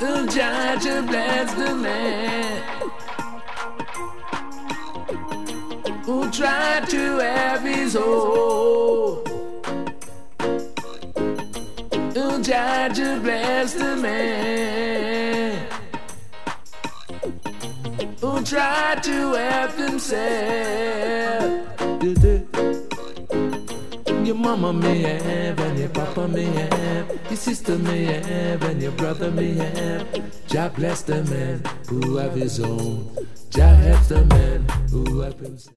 Jah bless the man who tried to have his own. Jah bless the man who tried to help himself. Your mama may have, and your papa may have, your sister may have, and your brother may have. Jah bless the man who have his own. Jah helps the man who help himself.